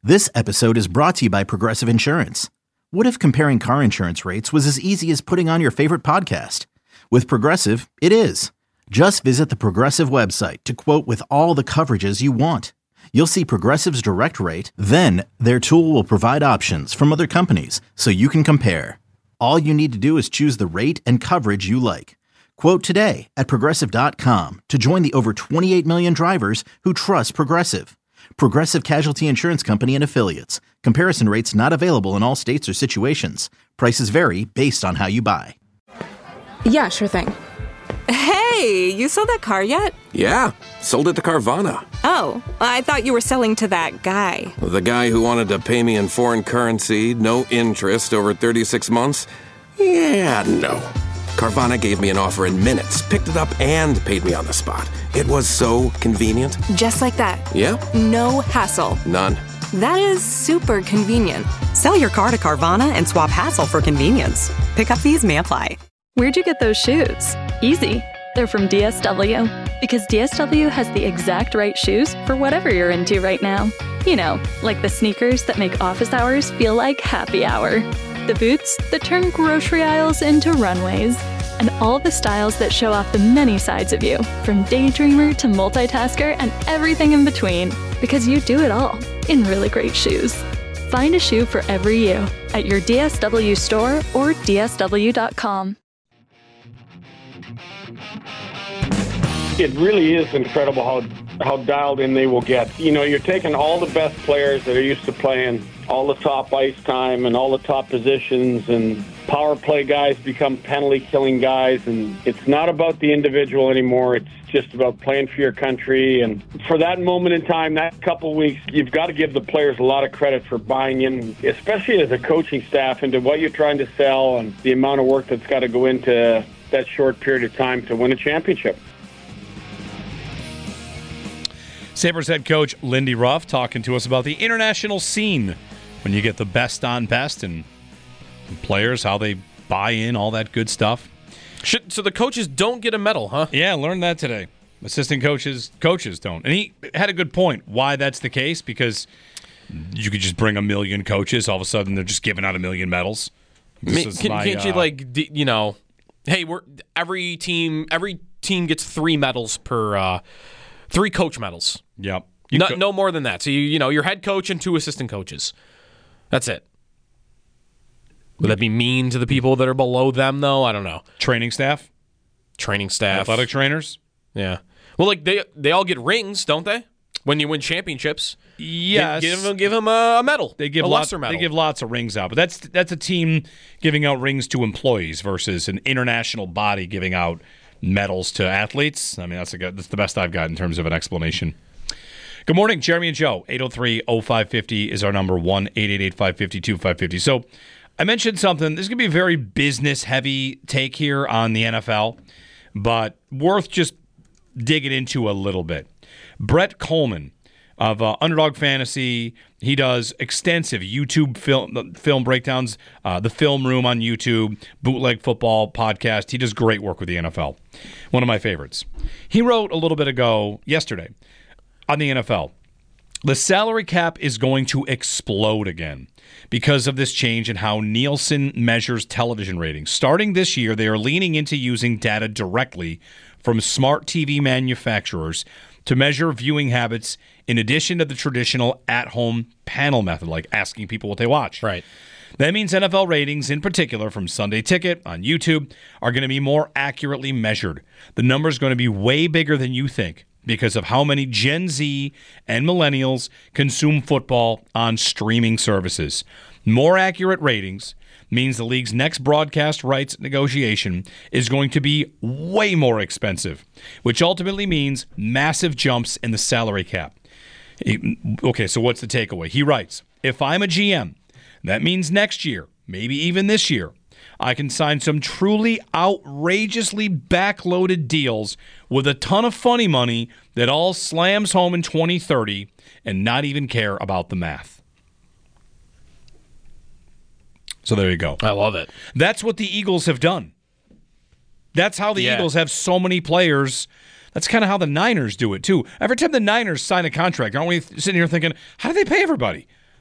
This episode is brought to you by Progressive Insurance. What if comparing car insurance rates was as easy as putting on your favorite podcast? With Progressive, it is. Just visit the Progressive website to quote with all the coverages you want. You'll see Progressive's direct rate, then their tool will provide options from other companies so you can compare. All you need to do is choose the rate and coverage you like. Quote today at Progressive.com to join the over 28 million drivers who trust Progressive. Progressive Casualty Insurance Company and Affiliates. Comparison rates not available in all states or situations. Prices vary based on how you buy. Yeah, sure thing. Hey, you sold that car yet? Yeah, sold it to Carvana. Oh, I thought you were selling to that guy. The guy who wanted to pay me in foreign currency, no interest, over 36 months? Yeah, no. Carvana gave me an offer in minutes, picked it up, and paid me on the spot. It was so convenient. Just like that. Yeah? No hassle. None. That is super convenient. Sell your car to Carvana and swap hassle for convenience. Pickup fees may apply. Where'd you get those shoes? Easy. They're from DSW. Because DSW has the exact right shoes for whatever you're into right now. You know, like the sneakers that make office hours feel like happy hour. The boots that turn grocery aisles into runways. And all the styles that show off the many sides of you, from daydreamer to multitasker and everything in between. Because you do it all in really great shoes. Find a shoe for every you at your DSW store or DSW.com. It really is incredible how dialed in they will get. You know, you're taking all the best players that are used to playing all the top ice time and all the top positions, and power play guys become penalty killing guys, and it's not about the individual anymore. It's just about playing for your country. And for that moment in time, that couple weeks, you've got to give the players a lot of credit for buying in, especially as a coaching staff, into what you're trying to sell and the amount of work that's got to go into that short period of time to win a championship. Sabres head coach Lindy Ruff talking to us about the international scene when you get the best on best and players, how they buy in, all that good stuff. So the coaches don't get a medal, huh? Yeah, learned that today. Assistant coaches don't. And he had a good point why that's the case, because you could just bring a million coaches. All of a sudden, they're just giving out a million medals. Can't you, like, you know, hey, every team gets 3 medals per 3 coach medals. Yep. No more than that. So, you know, your head coach and 2 assistant coaches. That's it. Would that be mean to the people that are below them, though? I don't know. Training staff? Athletic trainers? Yeah. Well, like, they all get rings, don't they? When you win championships. Yes. Give them a medal. They give lesser medal. They give lots of rings out. But that's a team giving out rings to employees versus an international body giving out medals to athletes. I mean, that's the best I've got in terms of an explanation. Good morning, Jeremy and Joe. 803-0550 is our number, 1-888-550-2550. So I mentioned something. This is going to be a very business-heavy take here on the NFL, but worth just digging into a little bit. Brett Coleman of Underdog Fantasy, he does extensive YouTube film breakdowns, the Film Room on YouTube, Bootleg Football podcast. He does great work with the NFL. One of my favorites. He wrote a little bit ago, yesterday, on the NFL. The salary cap is going to explode again because of this change in how Nielsen measures television ratings. Starting this year, they are leaning into using data directly from smart TV manufacturers to measure viewing habits in addition to the traditional at-home panel method, like asking people what they watch. Right. That means NFL ratings, in particular from Sunday Ticket on YouTube, are going to be more accurately measured. The number is going to be way bigger than you think because of how many Gen Z and millennials consume football on streaming services. More accurate ratings means the league's next broadcast rights negotiation is going to be way more expensive, which ultimately means massive jumps in the salary cap. Okay, so what's the takeaway? He writes, if I'm a GM, that means next year, maybe even this year, I can sign some truly outrageously backloaded deals with a ton of funny money that all slams home in 2030 and not even care about the math. So there you go. I love it. That's what the Eagles have done. That's how the Eagles have so many players. That's kind of how the Niners do it, too. Every time the Niners sign a contract, aren't we sitting here thinking, how do they pay everybody?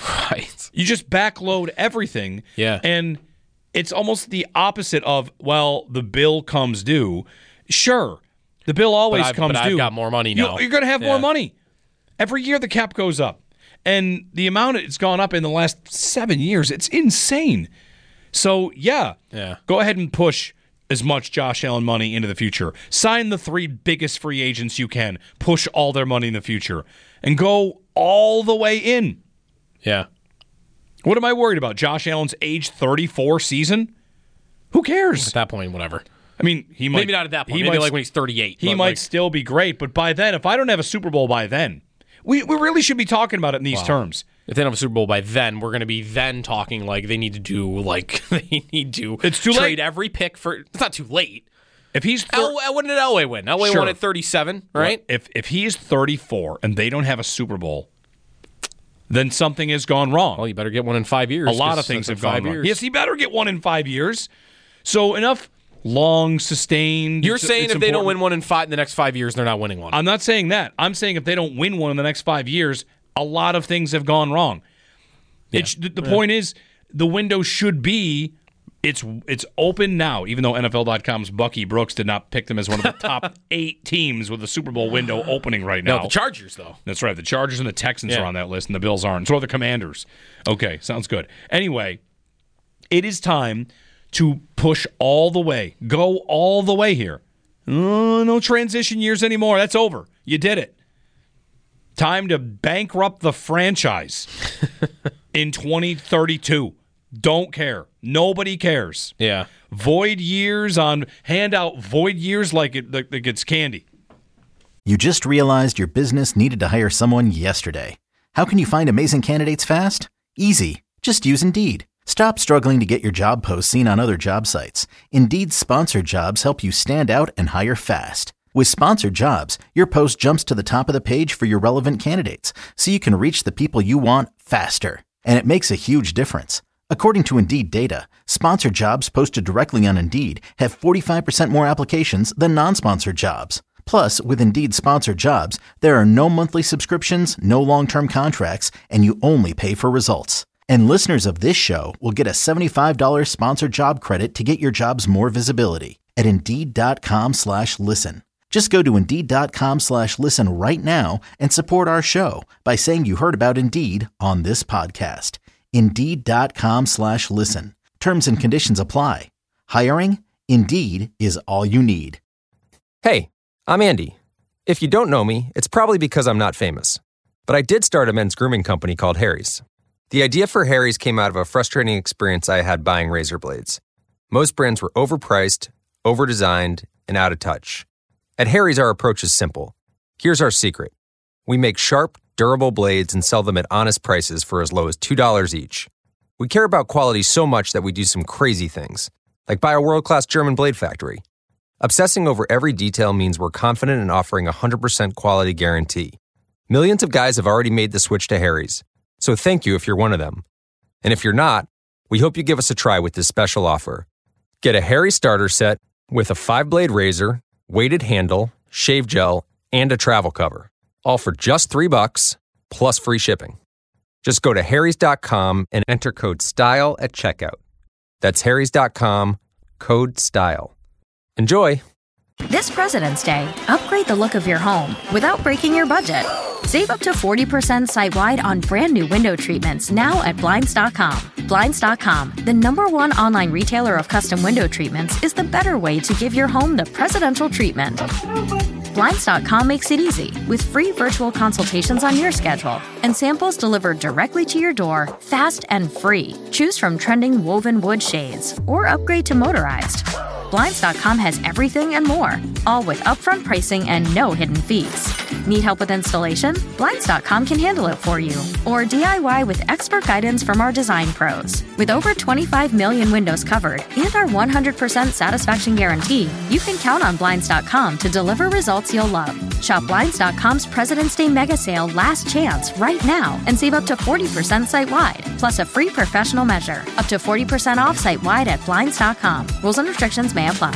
Right. You just backload everything. Yeah. And it's almost the opposite of, well, the bill comes due. Sure, the bill always comes due. I've got more money now. You're going to have more money. Every year the cap goes up. And the amount it's gone up in the last 7 years, it's insane. So, yeah. Go ahead and push as much Josh Allen money into the future. Sign the 3 biggest free agents you can. Push all their money in the future. And go all the way in. Yeah. What am I worried about? Josh Allen's age 34 season? Who cares? At that point, whatever. I mean, he might. Maybe not at that point. Maybe like when he's 38. He might still be great, but by then, if I don't have a Super Bowl by then, we really should be talking about it in these terms. If they don't have a Super Bowl by then, we're going to be then talking like they need to do, like, they need to it's too trade late. every pick for. It's not too late. If he's when did Elway win? Elway won at 37, right? Well, if he is 34 and they don't have a Super Bowl, then something has gone wrong. Well, you better get one in 5 years. A lot of things have gone wrong. Yes, he better get one in 5 years. So enough long, sustained. You're saying if they don't win one in the next 5 years, they're not winning one. I'm not saying that. I'm saying if they don't win one in the next 5 years, a lot of things have gone wrong. Yeah. The point is, the window should be, it's open now, even though NFL.com's Bucky Brooks did not pick them as one of the top 8 teams with a Super Bowl window opening right now. No, the Chargers, though. That's right. The Chargers and the Texans are on that list, and the Bills aren't. So are the Commanders. Okay, sounds good. Anyway, it is time to push all the way. Go all the way here. No transition years anymore. That's over. You did it. Time to bankrupt the franchise in 2032. Don't care. Nobody cares. Yeah. Hand out void years like it's candy. You just realized your business needed to hire someone yesterday. How can you find amazing candidates fast? Easy. Just use Indeed. Stop struggling to get your job posts seen on other job sites. Indeed's sponsored jobs help you stand out and hire fast. With sponsored jobs, your post jumps to the top of the page for your relevant candidates, so you can reach the people you want faster. And it makes a huge difference. According to Indeed data, sponsored jobs posted directly on Indeed have 45% more applications than non-sponsored jobs. Plus, with Indeed sponsored jobs, there are no monthly subscriptions, no long-term contracts, and you only pay for results. And listeners of this show will get a $75 sponsored job credit to get your jobs more visibility at Indeed.com/listen. Just go to Indeed.com/listen right now and support our show by saying you heard about Indeed on this podcast. Indeed.com/listen. Terms and conditions apply. Hiring? Indeed is all you need. Hey, I'm Andy. If you don't know me, it's probably because I'm not famous. But I did start a men's grooming company called Harry's. The idea for Harry's came out of a frustrating experience I had buying razor blades. Most brands were overpriced, overdesigned, and out of touch. At Harry's, our approach is simple. Here's our secret. We make sharp, durable blades and sell them at honest prices for as low as $2 each. We care about quality so much that we do some crazy things, like buy a world-class German blade factory. Obsessing over every detail means we're confident in offering a 100% quality guarantee. Millions of guys have already made the switch to Harry's, so thank you if you're one of them. And if you're not, we hope you give us a try with this special offer. Get a Harry starter set with a 5-blade razor, weighted handle, shave gel, and a travel cover. All for just $3 plus free shipping. Just go to harrys.com and enter code STYLE at checkout. That's harrys.com, code STYLE. Enjoy! This President's Day, upgrade the look of your home without breaking your budget. Save up to 40% site-wide on brand new window treatments now at Blinds.com. Blinds.com, the #1 online retailer of custom window treatments, is the better way to give your home the presidential treatment. Blinds.com makes it easy with free virtual consultations on your schedule and samples delivered directly to your door, fast and free. Choose from trending woven wood shades or upgrade to motorized. Blinds.com has everything and more, all with upfront pricing and no hidden fees. Need help with installation? Blinds.com can handle it for you. Or DIY with expert guidance from our design pros. With over 25 million windows covered and our 100% satisfaction guarantee, you can count on Blinds.com to deliver results you'll love. Shop Blinds.com's President's Day Mega Sale Last Chance right now and save up to 40% site-wide, plus a free professional measure. Up to 40% off site-wide at Blinds.com. Rules and restrictions may apply.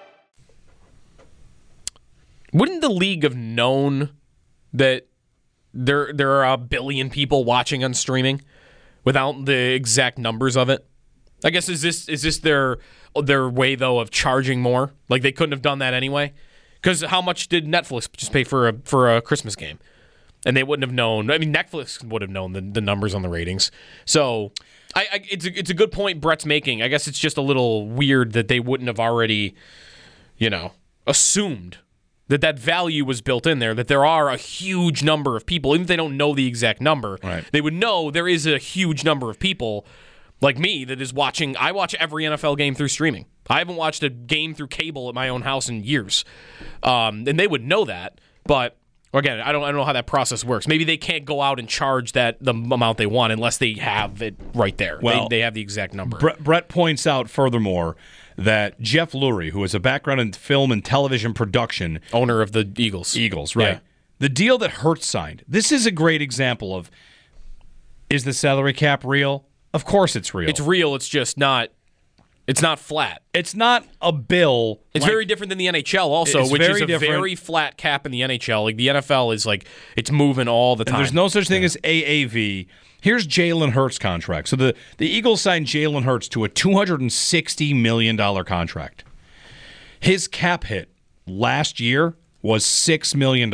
Wouldn't the league have known that there are a billion people watching on streaming without the exact numbers of it. I guess is this their way though of charging more? Like they couldn't have done that anyway? Because how much did Netflix just pay for a Christmas game? And they wouldn't have known. I mean, Netflix would have known the numbers on the ratings. So it's a good point Brett's making. I guess it's just a little weird that they wouldn't have already, assumed that value was built in there, that there are a huge number of people, even if they don't know the exact number, right. They would know there is a huge number of people like me that is watching. I watch every NFL game through streaming. I haven't watched a game through cable at my own house in years. And they would know that, but again, I don't know how that process works. Maybe they can't go out and charge the amount they want unless they have it right there. Well, they have the exact number. Brett points out furthermore that Jeff Lurie, who has a background in film and television production, owner of the Eagles, right? Yeah. The deal that Hurts signed. This is a great example of: is the salary cap real? Of course, it's real. It's real. It's just not. It's not flat. It's not a bill. It's very different than the NHL also, which is a very flat cap in the NHL. Like the NFL is like it's moving all the time. And there's no such thing as AAV. Here's Jalen Hurts' contract. So the Eagles signed Jalen Hurts to a $260 million contract. His cap hit last year was $6 million.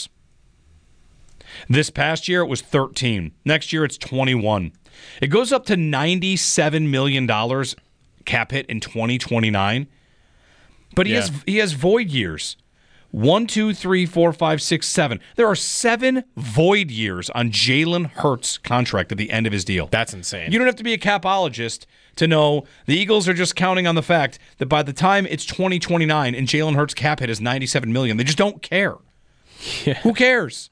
This past year it was 13. Next year it's 21. It goes up to $97 million cap hit in 2029. But he has void years. 1, 2, 3, 4, 5, 6, 7. There are 7 void years on Jalen Hurts' contract at the end of his deal. That's insane. You don't have to be a capologist to know the Eagles are just counting on the fact that by the time it's 2029 and Jalen Hurts' cap hit is $97 million, they just don't care. Yeah. Who cares?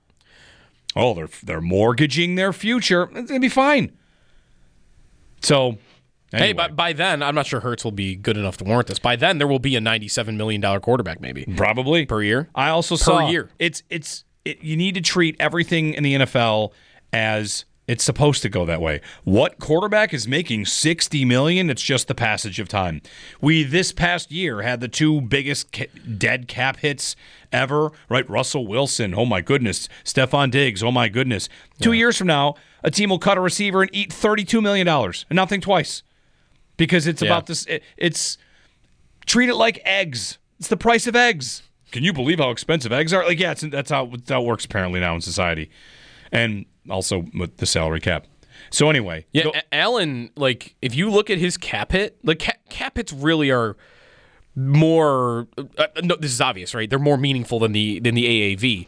Oh, they're mortgaging their future. It's going to be fine. So, anyway. Hey, by then, I'm not sure Hurts will be good enough to warrant this. By then, there will be a $97 million quarterback, maybe. Probably. Per year. I also saw. Per year. You need to treat everything in the NFL as it's supposed to go that way. What quarterback is making $60 million? It's just the passage of time. We, this past year, had the 2 biggest dead cap hits ever, right? Russell Wilson, oh my goodness. Stephon Diggs, oh my goodness. 2 years from now, a team will cut a receiver and eat $32 million and not think twice. Because it's about this. It's treat it like eggs. It's the price of eggs. Can you believe how expensive eggs are? Like, that's how it works apparently now in society, and also with the salary cap. So anyway, Allen. Like, if you look at his cap hit, like cap hits really are more. No, this is obvious, right? They're more meaningful than the AAV.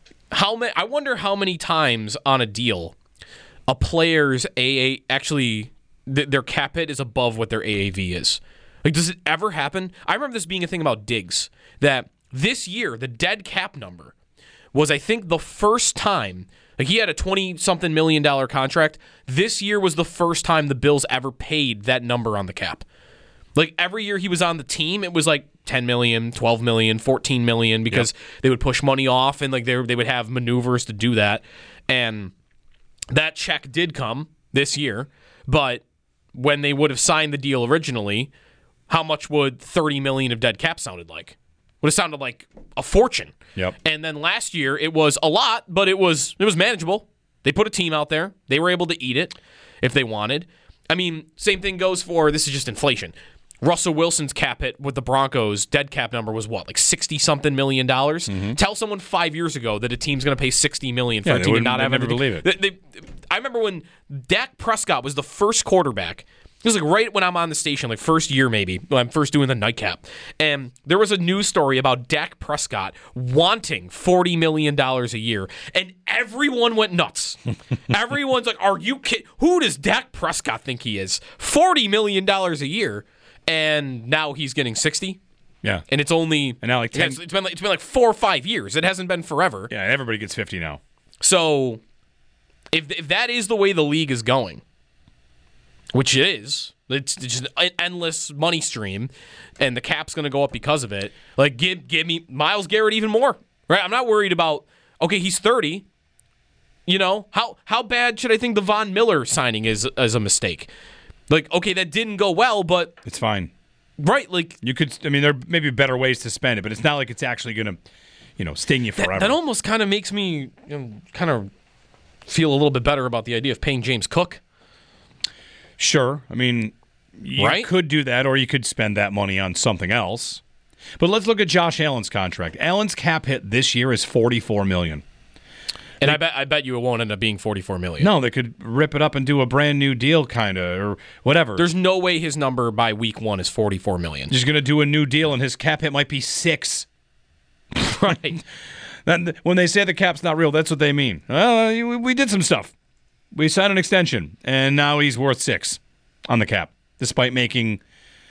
I wonder how many times on a deal a player's actually. Their cap hit is above what their AAV is. Like, does it ever happen? I remember this being a thing about Diggs, that this year, the dead cap number was, I think, the first time, like he had a $20-something million contract. This year was the first time the Bills ever paid that number on the cap. Like, every year he was on the team, it was like $10 million, $12 million, $14 million, because they would push money off, and like they would have maneuvers to do that. And that check did come this year, but when they would have signed the deal originally, how much would $30 million of dead cap sounded like? Would have sounded like a fortune. Yep. And then last year it was a lot, but it was manageable. They put a team out there. They were able to eat it if they wanted. I mean, same thing goes for, this is just inflation. Russell Wilson's cap hit with the Broncos, dead cap number was what, like $60-something million? Mm-hmm. Tell someone 5 years ago that a team's going to pay $60 million for a team to not have never believe it. I remember when Dak Prescott was the first quarterback. It was like right when I'm on the station, like first year maybe, when I'm first doing the nightcap. And there was a news story about Dak Prescott wanting $40 million a year. And everyone went nuts. Everyone's like, are you kidding? Who does Dak Prescott think he is? $40 million a year. And now he's getting 60. Yeah. And it's only... And now like 10... It's been like 4 or 5 years. It hasn't been forever. Yeah, everybody gets 50 now. So... If that is the way the league is going, which it is, it's just an endless money stream, and the cap's going to go up because of it. Like, give me Myles Garrett even more, right? I'm not worried about, okay, he's 30. You know, how bad should I think the Von Miller signing is as a mistake? Like, okay, that didn't go well, but it's fine, right? Like, you could. I mean, there may be better ways to spend it, but it's not like it's actually going to. sting you forever. That almost kind of makes me kind of feel a little bit better about the idea of paying James Cook. Sure. I mean, you could do that, or you could spend that money on something else. But let's look at Josh Allen's contract. Allen's cap hit this year is $44 million. And I bet you it won't end up being $44 million. No, they could rip it up and do a brand new deal, kind of, or whatever. There's no way his number by week 1 is $44 million. He's going to do a new deal, and his cap hit might be 6. Right. When they say the cap's not real, that's what they mean. Well, we did some stuff. We signed an extension, and now he's worth 6 on the cap, despite making,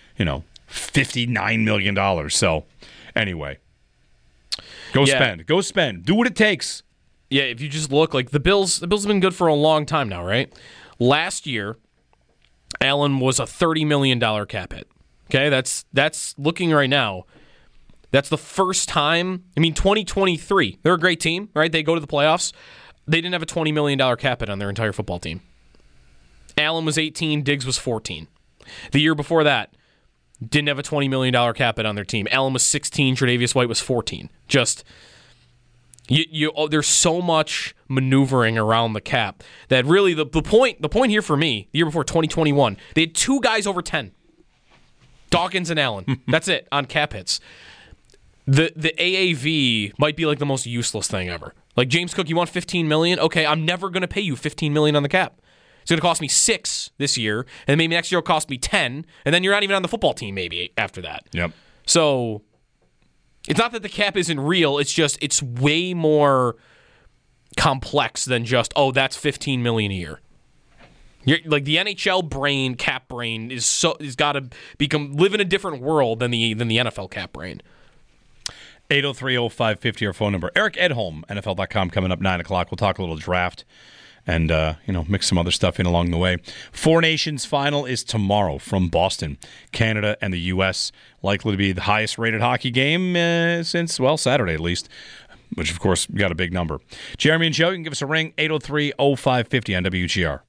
$59 million. So, anyway, go spend. Go spend. Do what it takes. Yeah, if you just look, like the Bills have been good for a long time now, right? Last year, Allen was a $30 million cap hit. Okay, that's looking right now. That's the first time. 2023, they're a great team, right? They go to the playoffs. They didn't have a $20 million cap hit on their entire football team. Allen was 18, Diggs was 14. The year before that, didn't have a $20 million cap hit on their team. Allen was 16, Tre'Davious White was 14. Just... there's so much maneuvering around the cap that really the point here for me, the year before 2021, they had 2 guys over 10. Dawkins and Allen. That's it on cap hits. The AAV might be like the most useless thing ever. Like James Cook, you want $15 million? Okay, I'm never going to pay you $15 million on the cap. It's going to cost me 6 this year, and maybe next year it'll cost me 10, and then you're not even on the football team maybe after that. Yep. So it's not that the cap isn't real. It's just it's way more complex than just that's $15 million a year. Like the NHL brain, cap brain is got to live in a different world than the NFL cap brain. 803-0550 our phone number. Eric Edholm, NFL.com, coming up 9 o'clock. We'll talk a little draft and mix some other stuff in along the way. Four Nations final is tomorrow from Boston. Canada and the U.S. likely to be the highest rated hockey game since Saturday at least, which of course got a big number. Jeremy and Joe, you can give us a ring, 803-0550 on WGR.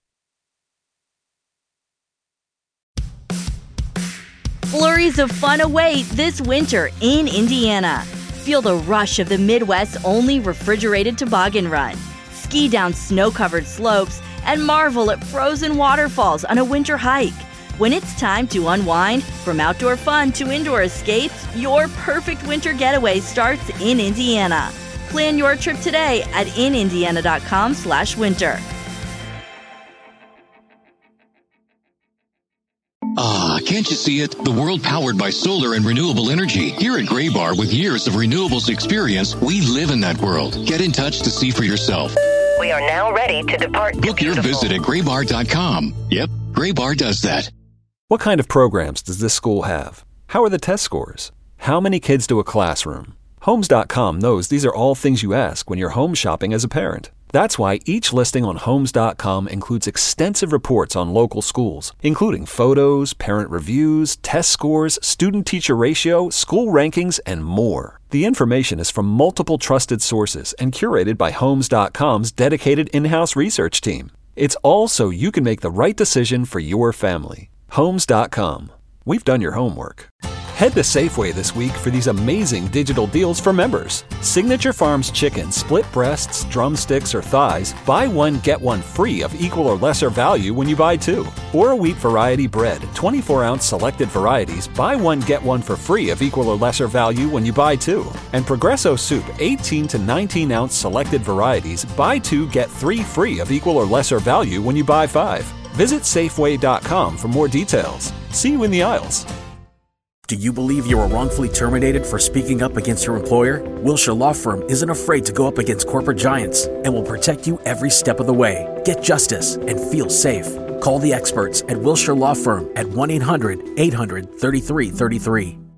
Flurries of fun await this winter in Indiana. Feel the rush of the Midwest's only refrigerated toboggan run. Ski down snow-covered slopes and marvel at frozen waterfalls on a winter hike. When it's time to unwind, from outdoor fun to indoor escapes, your perfect winter getaway starts in Indiana. Plan your trip today at inindiana.com/winter. Can't you see it? The world powered by solar and renewable energy. Here at Graybar, with years of renewables experience, we live in that world. Get in touch to see for yourself. We are now ready to depart. Book your visit at graybar.com. Yep, Graybar does that. What kind of programs does this school have? How are the test scores? How many kids to a classroom? Homes.com knows these are all things you ask when you're home shopping as a parent. That's why each listing on Homes.com includes extensive reports on local schools, including photos, parent reviews, test scores, student-teacher ratio, school rankings, and more. The information is from multiple trusted sources and curated by Homes.com's dedicated in-house research team. It's all so you can make the right decision for your family. Homes.com. We've done your homework. Head to Safeway this week for these amazing digital deals for members. Signature Farms chicken, split breasts, drumsticks, or thighs, buy one, get one free of equal or lesser value when you buy 2. Or a wheat variety bread, 24-ounce selected varieties, buy one, get one for free of equal or lesser value when you buy 2. And Progresso soup, 18 to 19-ounce selected varieties, buy 2, get 3 free of equal or lesser value when you buy 5. Visit Safeway.com for more details. See you in the aisles. Do you believe you were wrongfully terminated for speaking up against your employer? Wilshire Law Firm isn't afraid to go up against corporate giants and will protect you every step of the way. Get justice and feel safe. Call the experts at Wilshire Law Firm at 1-800-800-3333.